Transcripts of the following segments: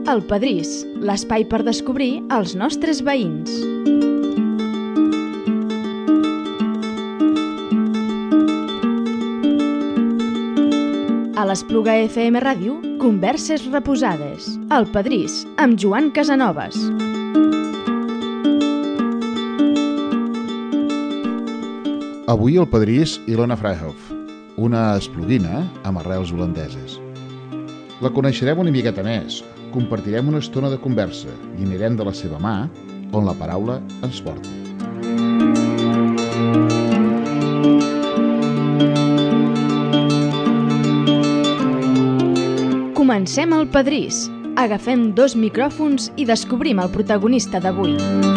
El Pedrís, l'espai per descobrir els nostres veïns. A l'Espluga FM Ràdio, converses reposades. El Pedrís, amb Joan Casanovas. Avui al Pedrís Ilona Freihof, una espluguina amb arrels holandeses. La coneixerem una miqueta més, compartirem una estona de conversa i anirem de la seva mà on la paraula ens porti. Comencem el Pedrís. Agafem 2 micròfons i descobrim el protagonista d'avui.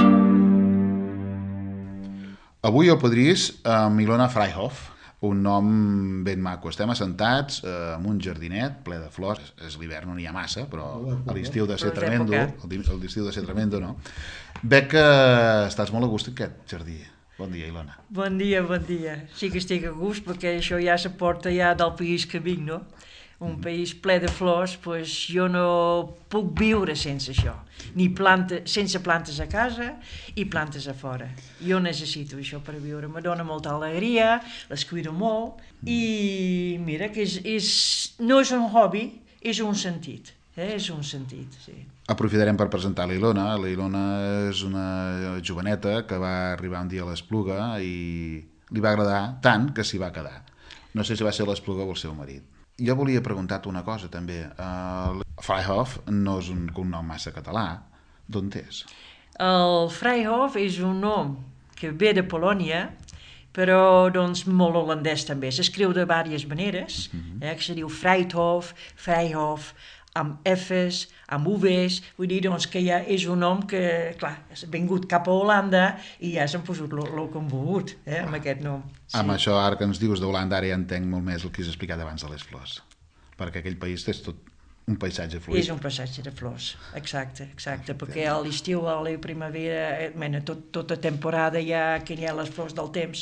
Avui al Pedrís amb Ilona Freihof, un nom ben maco. Estem assentats en un jardinet ple de flors. És l'hivern, no n'hi ha massa, però a l'estiu de ser tremendo, l'estiu de ser tremendo, no? Veig que estàs molt a gust en aquest jardí. Bon dia, Ilona. Bon dia, bon dia. Sí que estic a gust perquè això ja se porta ja del país que vinc, no? Un país ple de flors, doncs jo no puc viure sense això. Sense plantes a casa i plantes a fora. Jo necessito això per viure. Me dona molta alegria, les cuido molt i mira que no és un hobby, és un sentit. És un sentit, sí. Aprofitarem per presentar l'Ilona. L'Ilona és una joveneta que va arribar un dia a l'Espluga i li va agradar tant que s'hi va quedar. No sé si va ser l'Espluga o el seu marit. Jo volia preguntar-te una cosa també. Freihof no és un cognom massa català. D'on és? El Freihof és un nom que ve de Polònia, però doncs molt holandès també. S'escriu de diverses maneres, que se diu Freithof, Freihof, amb F's, amb V's, vull dir doncs, que ja és un nom que, clar, ha vingut cap a Holanda i ja s'han posat el que han volgut, amb aquest nom. Sí. Amb això, ara que ens dius d'Holanda, ara ja entenc molt més el que has explicat abans de les flors, perquè aquell país és tot un paisatge fluid. És un paisatge de flors, exacte, perquè a l'estiu, a la primavera, tota temporada hi ha les flors del temps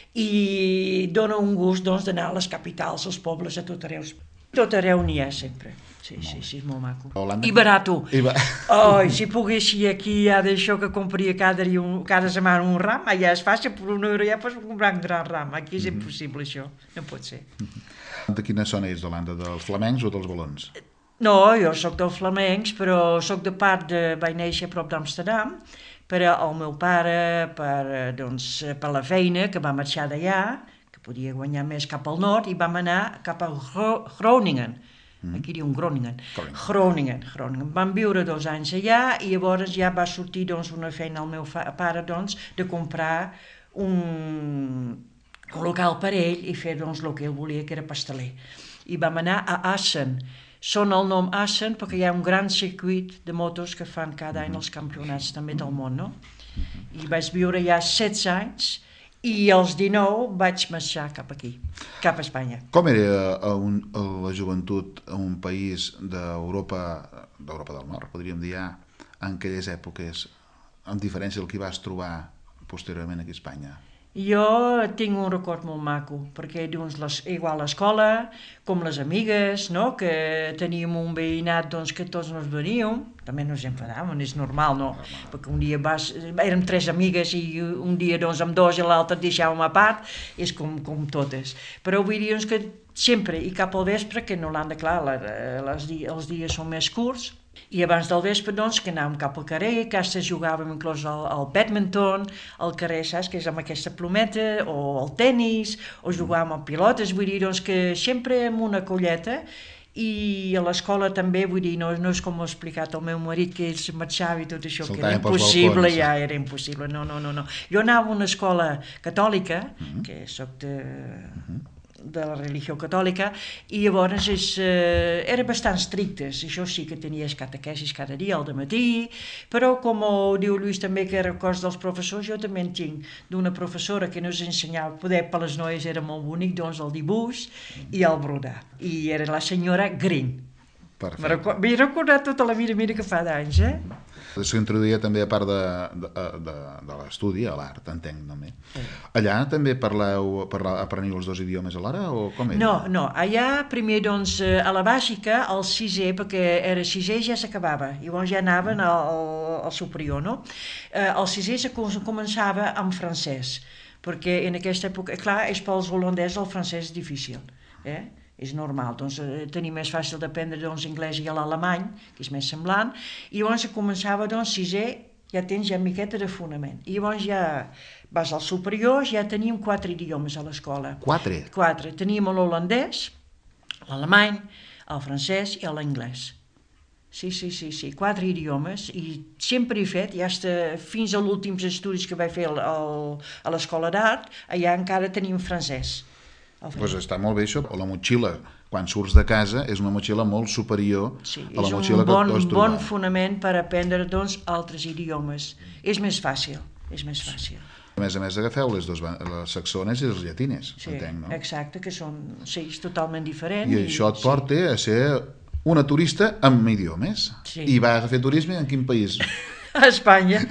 i dona un gust doncs, d'anar a les capitals, als pobles, a tot arreu. Tot arreu n'hi ha sempre. Sí, és molt maco. I barato. Si poguessi aquí ja d'això que compraria cada setmana un ram, ja és fàcil, per €1 ja pots comprar un gran ram. Aquí és impossible això, no pot ser. De quina zona és d'Holanda, dels flamencs o dels valons? No, jo sóc dels flamencs, però sóc vaig néixer a prop d'Amsterdam, però el meu pare, per la feina, que va marxar d'allà, que podia guanyar més cap al nord, i vam anar cap a Groningen. Aquí diuen Groningen. Vam viure 2 anys allà i llavors ja va sortir una feina al meu pare de comprar un local per ell i fer el que ell volia, que era pasteler. I vam anar a Assen. Són el nom Assen perquè hi ha un gran circuit de motos que fan cada any els campionats també del món, no? I vaig viure ja 16 anys i als 19 vaig marxar cap aquí, cap a Espanya. Com era la joventut a un país d'Europa del Nord, podríem dir, en aquelles èpoques, amb diferència del que vas trobar posteriorment aquí a Espanya? Jo tinc un record molt maco, perquè igual l'escola, com les amigues, no? Que teníem un veïnat que tots ens veníem, també ens enfadàvem, és normal, no? Perquè un dia érem 3 amigues i un dia amb 2 i l'altre et deixàvem a part, és com totes. Però vull dir que sempre, i cap al vespre, que en Holanda, clar, els dies són més curts, i abans del vespre, que anàvem cap al carrer, que jugàvem inclús al badminton, al carrer, saps, que és amb aquesta plometa, o al tennis, o jugàvem amb pilotes, vull dir, que sempre amb una colleta, i a l'escola també, vull dir, no és com ho ha explicat el meu marit, que ell se marxava i tot això, que era impossible, ja era impossible, no. Jo anava a una escola catòlica, que soc de la religió catòlica, i llavors era bastant estrictes, això sí que tenies catequesis cada dia al dematí, però com diu Lluís també, que records dels professors, jo també en tinc d'una professora que ens ensenyava, per les noies era molt bonic, el dibuix i el brodar, i era la senyora Green. M'he recordat tota la vida que fa d'anys, S'introduïa també a part de l'estudi, a l'art, entenc també. Allà també apreniu els dos idiomes alhora o com era? No, allà primer doncs a la bàsica, al sisè, perquè era sisè ja s'acabava, llavors ja anaven al superior, no? Al sisè se començava amb francès, perquè en aquesta època, clar, és pels holandesos el francès és difícil, és normal, doncs tenia més fàcil d'aprendre doncs anglès i l'alemany, que és més semblant, i llavors començava doncs sisè, ja tens ja miqueta de fonament, i llavors ja vas al superior, ja teníem 4 idiomes a l'escola. 4? 4, teníem l'holandès, l'alemany, el francès i l'anglès. Sí, 4 idiomes, i sempre he fet, ja fins als últims estudis que vaig fer a l'escola d'art, allà encara tenim francès. Doncs està molt bé això, la motxilla, quan surts de casa, és una motxilla molt superior a la motxilla que et pots trobar. És un bon fonament per aprendre, doncs, altres idiomes. És més fàcil. A més, agafeu les saxones i les llatines, entenc, no? Exacte, que són, és totalment diferent. I això et porta a ser una turista amb idiomes. I vas a fer turisme en quin país? A Espanya.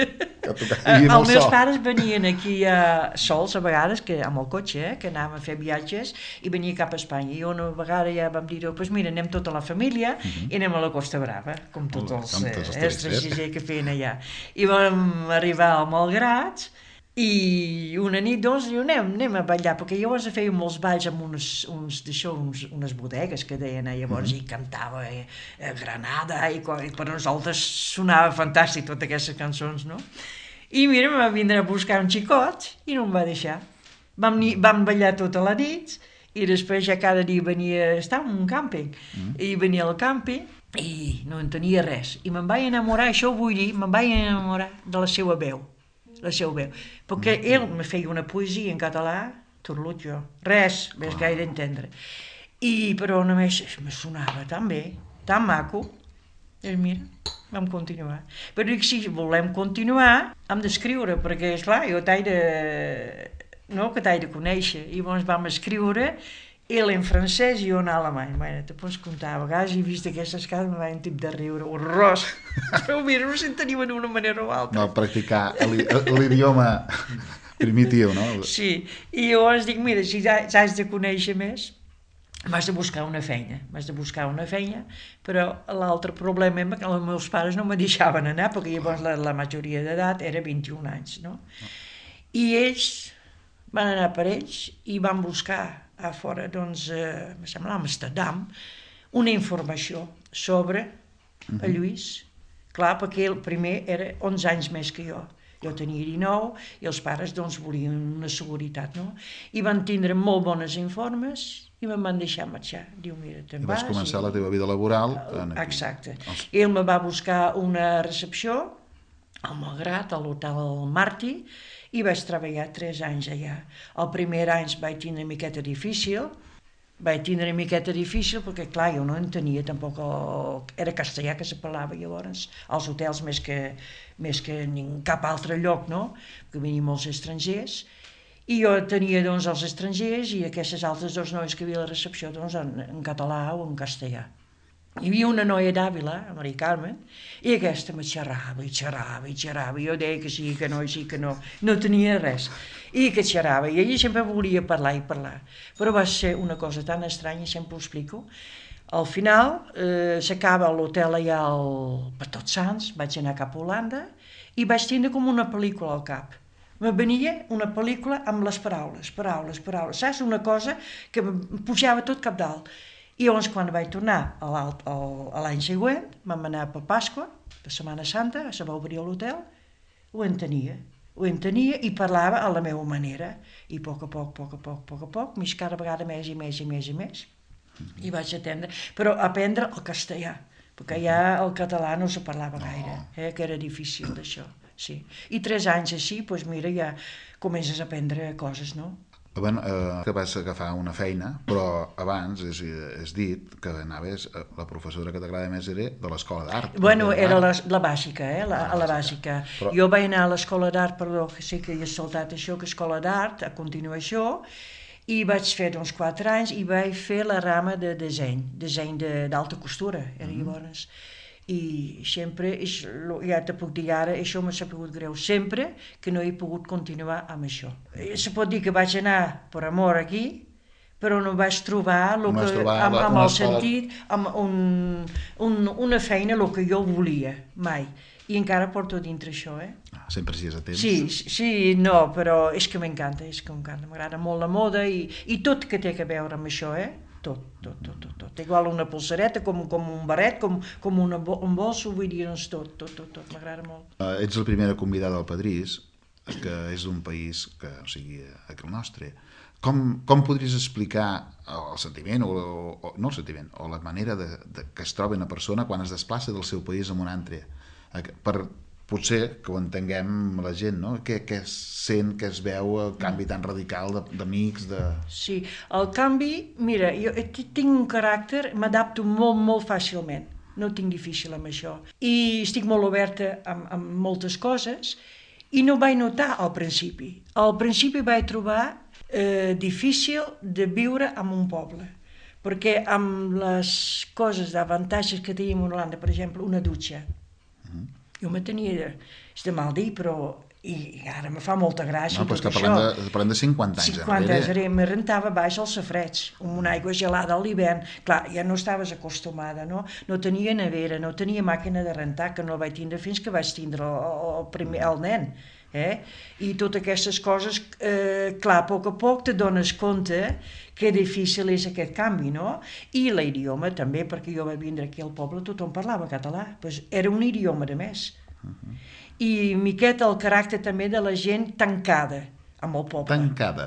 Els meus pares venien aquí sols a vegades, amb el cotxe, que anàvem a fer viatges, i venia cap a Espanya. I una vegada ja vam dir, doncs mira, anem tota la família i anem a la Costa Brava, com tots els estrangers que feien allà. I vam arribar a Malgrat, i una nit, doncs, anem a ballar, perquè llavors feien molts balls amb unes bodegues que deien, llavors, i cantava Granada, i per nosaltres sonava fantàstic totes aquestes cançons, no? I mira, em va vindre a buscar un xicot i no em va deixar. Vam ballar tota la nit, i després ja cada dia estava en un càmping, i venia al càmping, i no en tenia res. I me'n vaig enamorar, això ho vull dir, me'n vaig enamorar de la seva veu. Perquè ell me feia una poesia en català, turlut jo, res gaire entendre, però només me sonava tan bé, tan maco, i mira, vam continuar. Però dic, si volem continuar, hem d'escriure, perquè, esclar, jo t'haig de conèixer, i llavors vam escriure, ell en francès i jo en alemany. Te pots comptar, a vegades he vist aquestes cases, em vaig un tip de riure, horrorós. Però mira, no s'enteníem d'una manera o altra. No, practicar l'idioma primitiu, no? Sí, i llavors dic, mira, si has de conèixer més, m'has de buscar una feina, però l'altre problema és que els meus pares no me deixaven anar, perquè llavors la majoria d'edat era 21 anys, no? I ells van anar per ells i van buscar a fora, doncs, em sembla, a Amsterdam, una informació sobre el Lluís. Clar, perquè ell primer era 11 anys més que jo. Jo tenia 19 i els pares, doncs, volien una seguretat, no? I van tindre molt bones informes i me'n van deixar marxar. Diu, mira, te'n vas... I vas començar la teva vida laboral aquí. Exacte. Ell me va buscar una recepció al Malgrat, a l'hotel Martí, i vaig treballar 3 anys allà. El primer any vaig tindre una miqueta difícil, perquè, clar, jo no entenia tampoc, era castellà que se parlava llavors, als hotels més que en cap altre lloc, no? Perquè venien molts estrangers, i jo tenia, doncs, els estrangers i aquestes altres dos noies que hi havia a la recepció, doncs, en català o en castellà. Hi havia una noia d'Àvila, a Maria Carmen, i aquesta me xerrava, i jo deia que sí, que no, no tenia res, i que xerrava, i ella sempre volia parlar, però va ser una cosa tan estranya, sempre ho explico. Al final, s'acaba l'hotel allà per Tots Sants, vaig anar cap a Holanda, i vaig tindre com una pel·lícula al cap. Me venia una pel·lícula amb les paraules, saps? Una cosa que em pujava tot cap dalt. I llavors, quan vaig tornar a l'any següent, vam anar per Pasqua, per Setmana Santa, se va obrir l'hotel, ho entenia i parlava a la meva manera. I a poc a poc, més cada vegada més i més, i vaig aprendre el castellà, perquè ja el català no se parlava gaire, que era difícil d'això. Sí. I 3 anys així, doncs mira, ja comences a aprendre coses, no? Que vas agafar una feina, però abans has dit que anaves, la professora que t'agrada més era de l'escola d'art. Bueno, era la bàsica, la bàsica. Jo vaig anar a l'escola d'art, perdó, que sé que he saltat això, que escola d'art, a continuació, i vaig fer, doncs, 4 anys, i vaig fer la rama de disseny d'alta costura, era llavors. I sempre, ja te puc dir ara, això m'ha sabut greu sempre que no he pogut continuar amb això. Se pot dir que vaig anar per amor aquí, però no vaig trobar amb el sentit, amb una feina el que jo volia, mai. I encara porto dintre això, Sempre si és a temps. Sí, no, però és que m'encanta, m'agrada molt la moda i tot que té a veure amb això, tot. Igual una polsareta, com un barret, com un bolso, vull dir, doncs tot, m'agrada molt. Ets la primera convidada al Padrís, que és d'un país que, o sigui, el nostre. Com podries explicar el sentiment, no el sentiment, o la manera que es troba una persona quan es desplaça del seu país a un altre? Potser que ho entenguem la gent, no? Què es sent, què es veu, el canvi tan radical d'amics, Sí, el canvi, mira, jo tinc un caràcter, m'adapto molt, molt fàcilment, no tinc difícil amb això, i estic molt oberta amb moltes coses, i no vaig notar al principi. Al principi vaig trobar difícil de viure en un poble, perquè amb les coses d'avantatges que teníem a Holanda, per exemple, una dutxa, jo me tenia, és de mal dir, però i ara me fa molta gràcia tot això. Parlem de 50 anys. 50 anys, me rentava baix al safreig, amb una aigua gelada a l'hivern. Clar, ja no estaves acostumada, no? No tenia nevera, no tenia màquina de rentar, que no vaig tindre fins que vaig tindre el nen. I totes aquestes coses, clar, a poc te dones compte que difícil és aquest canvi, no? I l'idioma també, perquè jo vaig vindre aquí al poble, tothom parlava català, doncs era un idioma de més. I miqueta el caràcter també de la gent tancada amb el poble.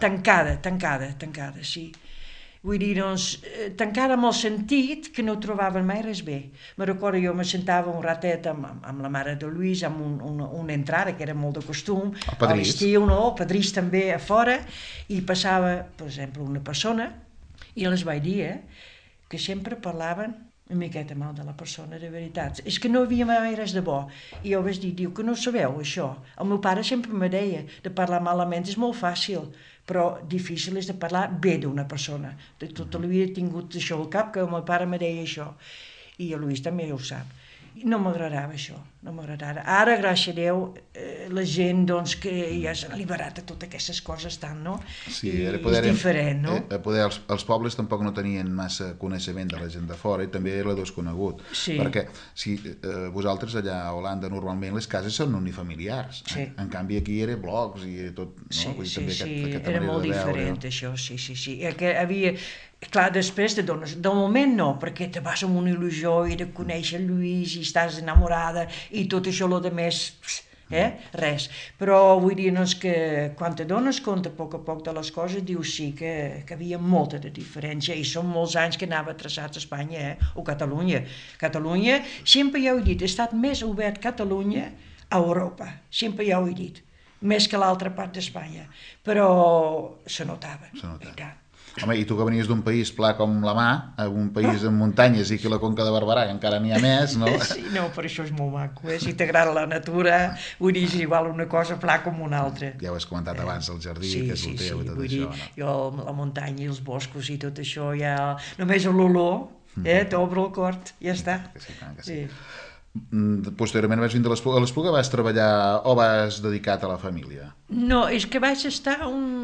Tancada, sí. Vull dir, doncs, tancada amb el sentit que no trobaven mai res bé. Me recordo, jo me sentava un ratet amb la mare de Lluís, amb una entrada, que era molt de costum, a l'estiu, no? El Padrís també a fora, i passava, per exemple, una persona, i els vaig dir, que sempre parlaven una miqueta mal de la persona, de veritat. És que no havia mai res de bo. I jo vaig dir, diu, que no sabeu això. El meu pare sempre me deia, de parlar malament és molt fàcil, però difícil és de parlar bé d'una persona. Tota la vida he tingut això al cap, que el meu pare me deia això. I el Lluís també ho sap. No m'agradava això, no m'agradava. Ara, gràcies a Déu, la gent, doncs, que ja s'ha liberat de totes aquestes coses tant, no? Sí, és diferent, no? Els pobles tampoc no tenien massa coneixement de la gent de fora i també era desconegut. Sí. Perquè si vosaltres allà a Holanda normalment les cases són unifamiliars. Sí. En canvi aquí era blocs i tot, no? Sí, era molt diferent això, sí. Havia... Clar, després te dones... Del moment no, perquè te vas amb una il·lusió i de conèixer Lluís i estàs enamorada i tot això, lo de més, res. Però vull dir que quan te dones compte a poc de les coses, dius sí, que havia molta de diferència i són molts anys que anava traçats a Espanya o Catalunya. Catalunya, sempre ja ho he dit, ha estat més obert Catalunya a Europa, sempre ja ho he dit, més que l'altra part d'Espanya, però se notava. I tant. Home, i tu que venies d'un país pla com la mà, un país amb muntanyes i que la Conca de Barberà, que encara n'hi ha més, no? Sí, no, per això és molt maco, si t'agrada la natura, vull dir, és igual una cosa pla com una altra. Ja ho has comentat abans, el jardí, que és el teu i tot això, no? Jo, la muntanya i els boscos i tot això, ja només l'olor, t'obre el cor, ja està. Sí. Posteriorment vas vindre a l'Espluga, vas treballar o vas dedicat a la família? No, és que vaig estar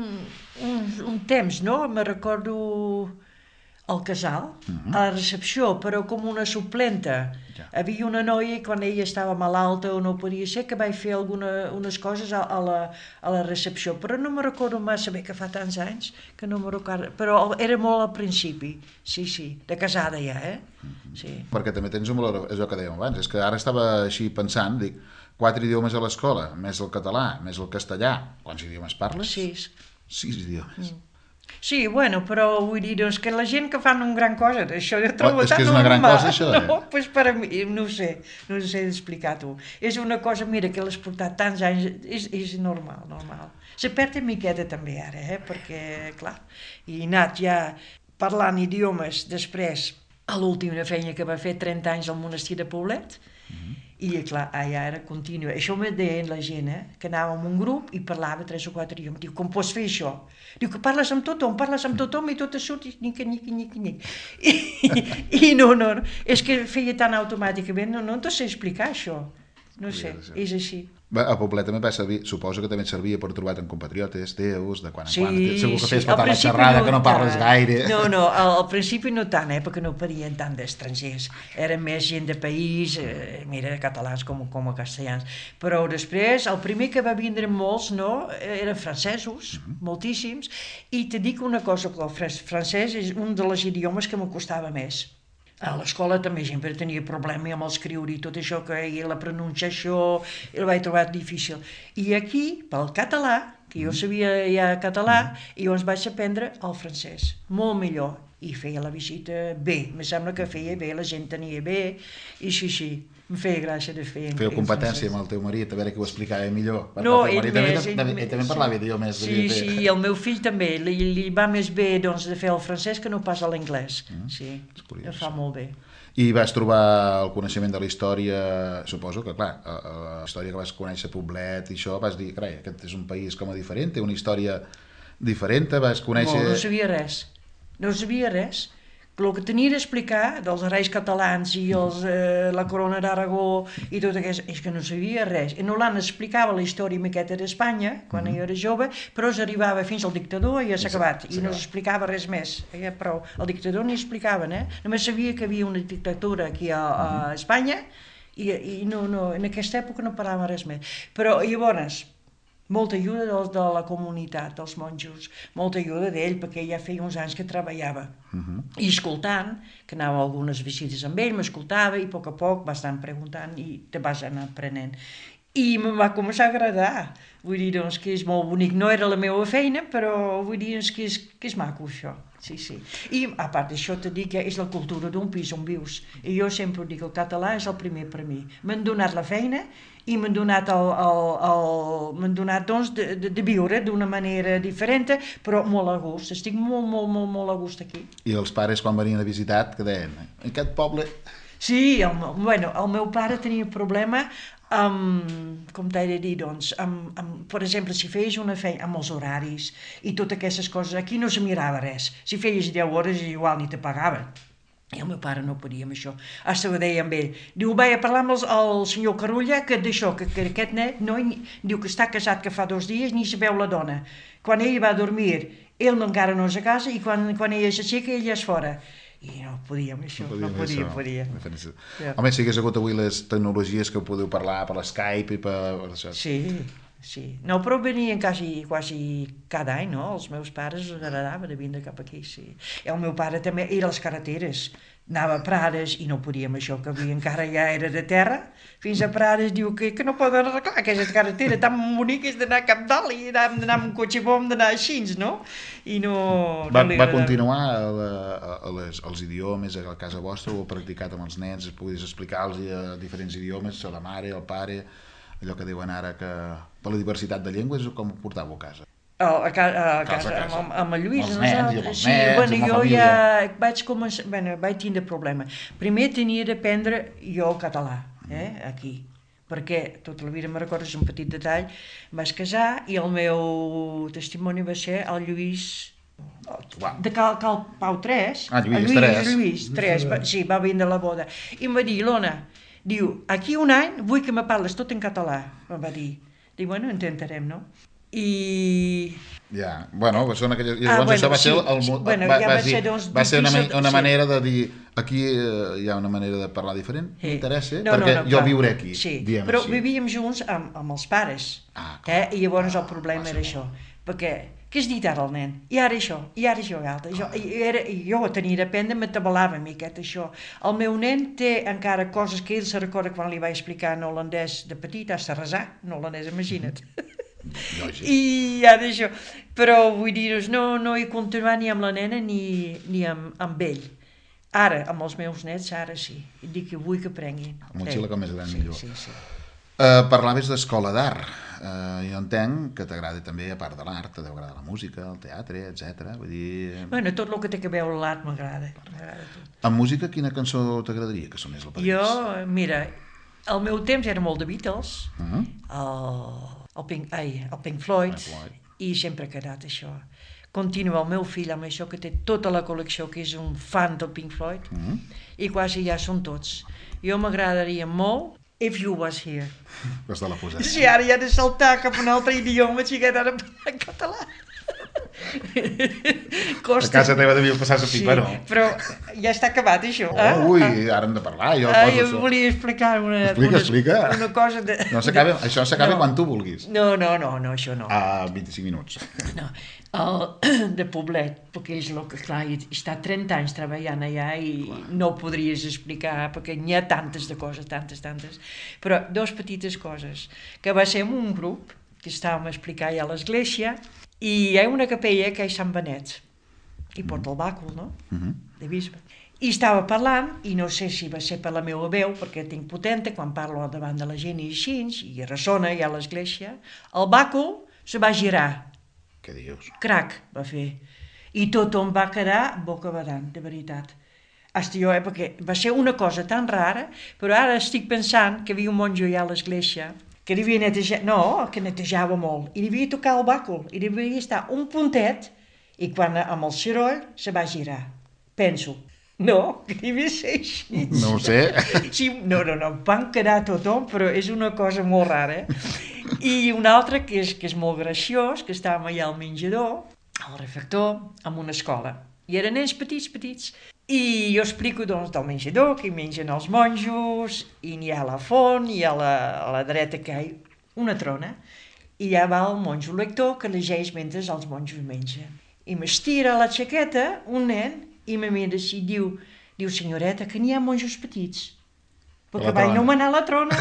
un temps, no? Me recordo al casal, a la recepció, però com una suplenta. Havia una noia i quan ella estava malalta o no podia ser, que vaig fer unes coses a la recepció, però no me recordo massa bé, que fa tants anys que no me recordo, però era molt al principi, sí, de casada ja, Sí. Perquè també tens allò que dèiem abans, és que ara estava així pensant, dic, 4 idiomes a l'escola, més el català, més el castellà, quants idiomes parles? 6. 6 idiomes. Sí, bueno, però vull dir, doncs, que la gent que fan una gran cosa, això jo trobo tan normal. És que és una gran cosa, això, No, doncs per a mi, no ho sé d'explicar-t'ho. És una cosa, mira, que l'has portat tants anys, és normal. Se perd una miqueta també ara, perquè, clar, he anat ja parlant idiomes després a l'última feina que va fer 30 anys al monestir de Poblet, I, clar, ja era contínua. Això me deien la gent, que anava en un grup i parlava 3 o 4 idiomes. Diu, com pots fer això? Diu que parles amb tothom i tot surt i nic. I no, és que feia tan automàticament, no te sé explicar això. No sé, és així. A Poblet també va servir, suposo que també et servia per trobar-te amb compatriotes teus, de quan en Sí, quan. Segur que sí. fes patar la xerrada, que no parles gaire. No, al principi no tant, perquè no parien tant d'estrangers. Eren més gent de país, mira, catalans com a castellans. Però després, el primer que va vindre molts, eren francesos, moltíssims, i te dic una cosa, que el francès és un dels idiomes que me costava més. A l'escola també sempre tenia problema amb l'escriure i tot això, que la pronunciació el vaig trobar difícil. I aquí, pel català, que jo sabia ja català, i llavors vaig aprendre el francès, molt millor. I feia la visita bé, em sembla que feia bé, la gent tenia bé, i sí, em feia gràcia de fer. Feu competència amb el teu marit, a veure qui ho explicava millor. No, ell també parlava idiomes. Sí, el meu fill també, li va més bé doncs, de fer el francès que no pas l'anglès. Sí, ho fa molt bé. I vas trobar el coneixement de la història, suposo que, clar, la història que vas conèixer Poblet i això, vas dir, carai, aquest és un país com a diferent, té una història diferent, vas conèixer... No sabia res. No sabia res. El que tenia d'explicar dels reis catalans i la corona d'Aragó i tot aquest, és que no sabia res. I Nolan explicava la història miqueta d'Espanya, quan jo era jove, però s'arribava fins al dictador i ja s'ha acabat. I no s'explicava res més. Però el dictador ni explicaven, Només sabia que havia una dictadura aquí a Espanya i no, en aquesta època no parlava res més. Però llavors... molta ajuda de la comunitat, dels monjos, molta ajuda d'ell, perquè ja feia uns anys que treballava. I escoltant, que anava a algunes visites amb ell, m'escoltava i a poc vas anar preguntant i te vas anar aprenent. I em va començar a agradar. Vull dir, doncs, que és molt bonic. No era la meva feina, però vull dir que és maco, això. Sí. I, a part d'això, te dic que és la cultura d'un pis on vius. I jo sempre dic que el català és el primer per mi. M'han donat la feina i m'han donat, doncs, de viure d'una manera diferent, però molt a gust. Estic molt a gust aquí. I els pares, quan venien a visitar, que deien, aquest poble... Sí, el meu pare tenia problema com t'he de dir, doncs, per exemple, si feies una feina amb els horaris i totes aquestes coses, aquí no se mirava res. Si feies 10 hores, igual ni te pagaven. I el meu pare no podia amb això. Hasta ho deia amb ell. Diu, vaig a parlar amb el senyor Carulla que d'això, que aquest nen, diu que està casat que fa 2 dies, ni se veu la dona. Quan ell va a dormir, ell encara no és a casa i quan ella s'aixeca, ell ja és fora. I no podia amb això, no podia. Home, si hagués hagut avui les tecnologies que podeu parlar per l'Skype i per això. Sí. No, però venien quasi cada any, no? Els meus pares us agradava de vindre cap aquí, sí. I el meu pare també, i les carreteres. Anava a Prades i no podia amb això, que encara ja era de terra, fins a Prades diu que no poden arreglar aquesta carretera tan boniques d'anar a Cap Dalt i d'anar amb un cotxe bo, d'anar així, no? I no... Va continuar els idiomes a casa vostra, ho heu practicat amb els nens, podies explicar-los diferents idiomes, a la mare, al pare, allò que diuen ara que per la diversitat de llengües, com ho portàveu a casa? A casa, amb el Lluís, amb els nens, amb la jo família. Ja vaig tindre problema. Primer tenia d'aprendre jo el català, aquí, perquè tota la vida me recordo, és un petit detall, em vaig casar i el meu testimoni va ser el Lluís de Cal Pau 3. Lluís 3, sí, va vindre a la boda. I em va dir, Ilona, diu, aquí un any vull que me parles tot en català, em va dir. Dic, bueno, intentarem, no? I... Ja, bueno, són aquelles... Llavors això va ser una manera de dir, aquí hi ha una manera de parlar diferent, m'interessa, perquè jo viuré aquí, diem però així. Vivíem junts amb els pares, i llavors el problema era això, perquè què has dit ara el nen? I ara això altre. Jo ho tenia d'aprendre, m'atabalava miqueta això. El meu nen té encara coses que ell se recorda quan li vaig explicar en holandès de petit, has de resar, en holandès, imagina't. I ara això. Però vull dir, no he continuat ni amb la nena ni amb ell. Ara, amb els meus nets, ara sí. Dic que vull que aprenguin. Amb el xile com més gran millor. Sí. Parlaves d'escola d'art. Jo entenc que t'agrada també, a part de l'art, t'deu agradar la música, el teatre, etc. Vull dir... Bueno, tot el que té que veure l'art m'agrada. En música, quina cançó t'agradaria que sonés la París? Jo, mira, Al meu temps era molt de Beatles, el Pink Floyd, i sempre ha quedat això. Continua el meu fill amb això, que té tota la col·lecció, que és un fan del Pink Floyd, i quasi ja són tots. Jo m'agradaria molt If You Was Here. Des de la posada. Sí, ara ja he de saltar cap a un altre idioma, xiquet, ara en català. A casa teva devia passar-se pipero. Sí, però ja està acabat, això. Ui, ara hem de parlar. Jo volia explicar Explica. una cosa de... No, això s'acaba quan tu vulguis. No, això no. A 25 minuts. No, de Poblet, perquè és el que, clar, està 30 anys treballant allà i no ho podries explicar, perquè n'hi ha tantes de coses, tantes. Però dos petites coses, que va ser en un grup que estàvem a explicar ja a l'església, i hi ha una capella que és Sant Benet, i porta el bàcul, no?, de bisbe. I estava parlant, i no sé si va ser per la meva veu, perquè tinc potenta quan parlo davant de la gent i així, i ressona ja a l'església, el bàcul se va girar. Què dius? Crac, va fer. I tothom va quedar bocabadant, de veritat. Hasta jo, perquè va ser una cosa tan rara, però ara estic pensant que hi havia un monjo ja a l'església que devia netejar, que netejava molt, i devia tocar el bàcul, i devia estar un puntet, i quan amb el soroll se va girar. Penso, no, que devia ser així. No ho sé. Sí, no, van quedar tothom, però és una cosa molt rara. I un altre que és molt graciós, que estàvem allà al menjador, al refector, en una escola. I eren nens petits. I jo explico, doncs, del menjador, que hi mengen els monjos, i n'hi ha a la font, i a la dreta que hi ha una trona, i ja va el monjo lector que llegeix mentre els monjos mengen. I m'estira la jaqueta un nen, i me mira així, diu, senyoreta, que n'hi ha monjos petits, perquè va anomenar la trona.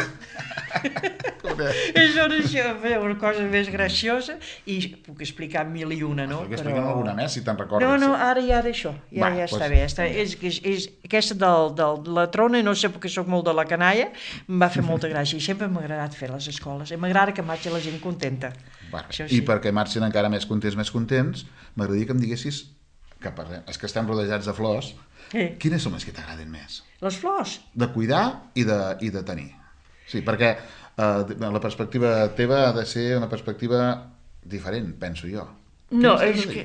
És una cosa més graciosa, i puc explicar 1001, no? Explica'm alguna més, si te'n recordes. No, ara ja d'això, ja està bé. És aquesta de la trona, no sé perquè soc molt de la canalla, em va fer molta gràcia, i sempre m'ha agradat fer les escoles, i m'agrada que marxi la gent contenta. I perquè marxin encara més contents, m'agradaria que em diguessis, és que estem rodejats de flors, quines són les que t'agraden més? Les flors? De cuidar i de tenir. Sí, perquè la perspectiva teva ha de ser una perspectiva diferent, penso jo. No, és que...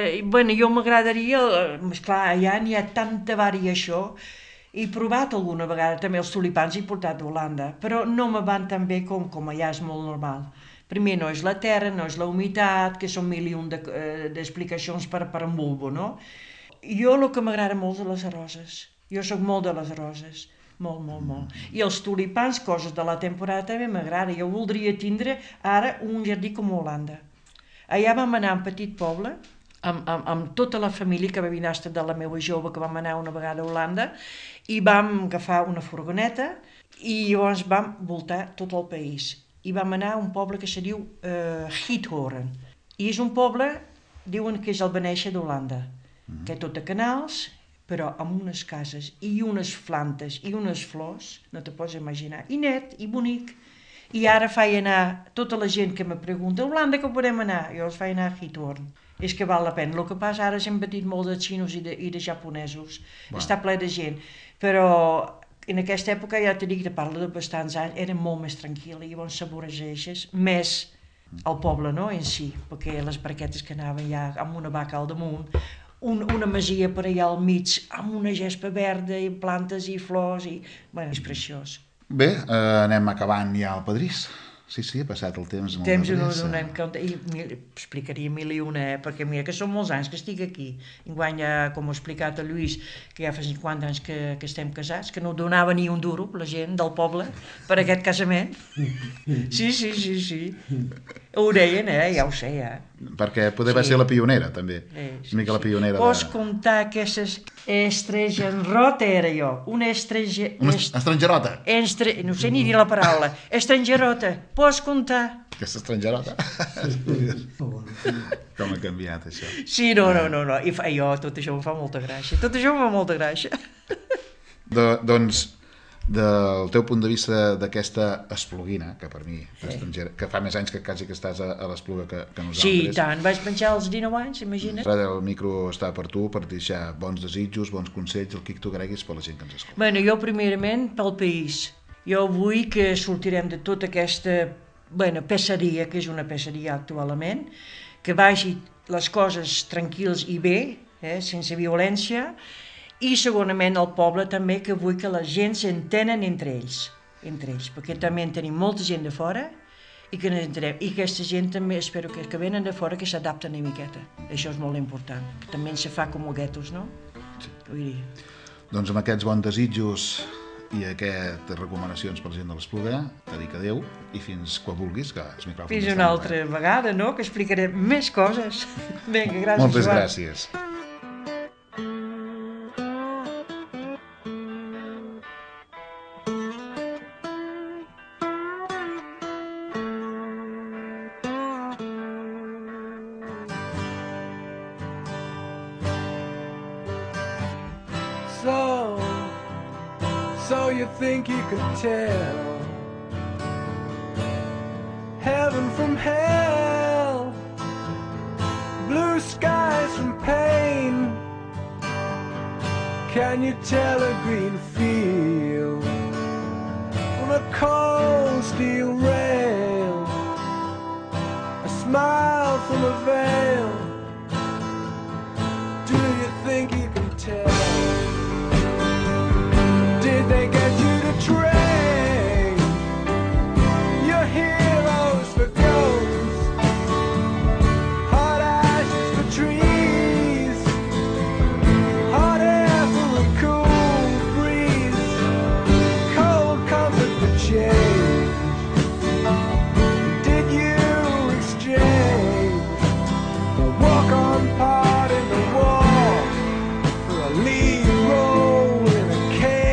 jo m'agradaria... Esclar, allà n'hi ha tanta variació. He provat alguna vegada també els tulipans i portat d'Holanda, però no me van tan bé com allà és molt normal. Primer no és la terra, no és la humitat, que són 1001 d'explicacions per en bulbo, no? Jo el que m'agrada molt són les roses. Jo sóc molt de les roses, molt. I els tulipans, coses de la temporada, també m'agrada. Jo voldria tindre ara un jardí com a Holanda. Allà vam anar a un petit poble, amb tota la família que va venir de la meva jove, que vam anar una vegada a Holanda, i vam agafar una furgoneta i llavors vam voltar tot el país. I vam anar a un poble que se diu Giethoorn. I és un poble, diuen que és el Venècia d'Holanda, que tot de canals, però amb unes cases i unes plantes i unes flors, no te pots imaginar, i net, i bonic. I ara faig anar tota la gent que me pregunta, a Holanda que podem anar? Jo els faig anar a Giethoorn. És que val la pena. El que passa, ara s'han patit molt de xinos i de japonesos. Està ple de gent. Però en aquesta època, ja t'he dit que parlo de bastants anys, era molt més tranquil·la, i llavors saboregeixes més el poble, no?, en si, perquè les barquetes que anaven ja amb una vaca al damunt, una masia per allà al mig, amb una gespa verda, i plantes i flors, i... Bueno, és preciós. Bé, anem acabant ja el Pedrís. Sí, ha passat el temps molt de pressa. No donem compte, i explicaria 1001, perquè mira que són molts anys que estic aquí. Enguany, com ho ha explicat el Lluís, que ja fa 50 anys que estem casats, que no donava ni un duro, la gent del poble, per aquest casament. Sí. Ho deien, ja ho sé, Perquè poder va ser la pionera, també. Una mica la pionera de... Pots comptar aquestes estrangerota, era jo. Una estrangerota? No sé ni dir la paraula. Estrangerota. Pots comptar? Aquesta estrangerota? Com ha canviat, això? Sí, no. I jo, tot això em fa molta gràcia. Doncs, del teu punt de vista d'aquesta espluguina, que per mi, que fa més anys que quasi que estàs a l'Espluga que nosaltres. Sí, i tant. Vaig penjar als 19 anys, imagina't. El micro està per tu, per deixar bons desitjos, bons consells, el que tu creguis per la gent que ens escolta. Bueno, jo primerament pel país. Jo vull que sortirem de tota aquesta peçaria, que és una peçaria actualment, que vagi les coses tranquils i bé, sense violència, i segurament el poble també, que vull que la gent s'entenen entre ells, perquè també en tenim molta gent de fora i que ens entenem, i aquesta gent també espero que venen de fora, que s'adapten una miqueta. Això és molt important, que també se fa com guetos, no? Sí. Vull dir. Doncs amb aquests bons desitjos i aquestes recomanacions per la gent de l'Espluga, que dic adeu i fins quan vulguis, que els micròfons Fins una altra vegada, no?, que explicaré més coses. Vinga, gràcies, moltes Joan. gràcies. So you think you could tell heaven from hell, blue skies from pain? Can you tell a green field from a cold steel rail, a smile from a veil? Do you think you can tell? Did they get you to train your heroes for ghosts, hot ashes for trees, hot air for a cool breeze, cold comfort for change? Did you exchange a walk-on part in the war for a lead role in a cage?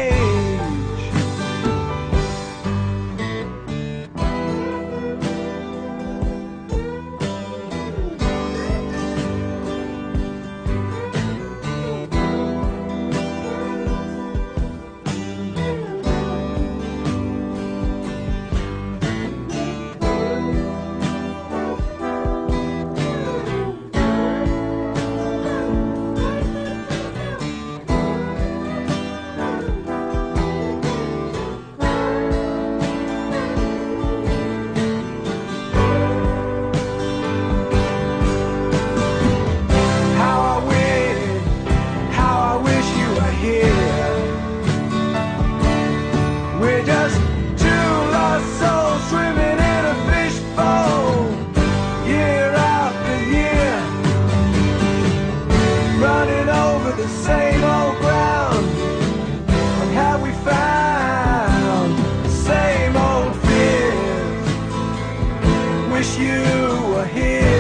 How I wish you were here. We're just two lost souls swimming in a fishbowl, year after year, running over the same old ground. And have we found the same old fears? Wish you were here.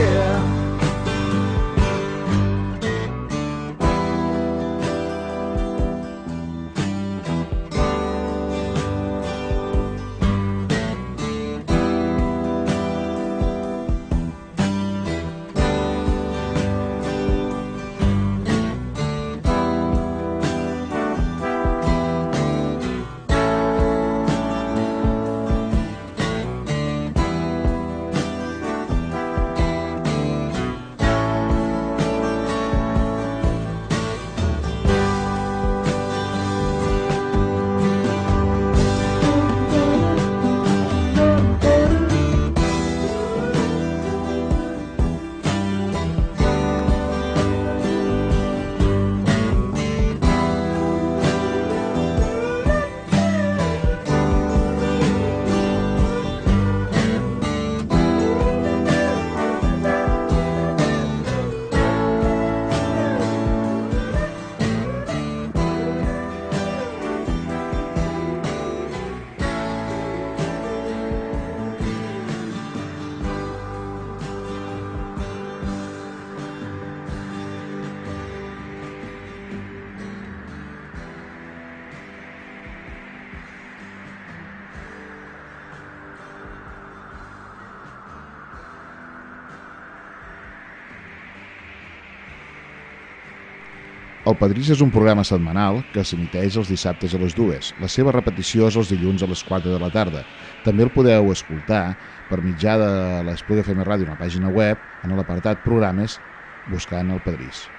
El Padrís és un programa setmanal que s'emiteix els dissabtes a les 2. La seva repetició és els dilluns a les 4 de la tarda. També el podeu escoltar per mitjà de l'Espluga FM Ràdio, una pàgina web, en l'apartat Programes, buscant el Padrís.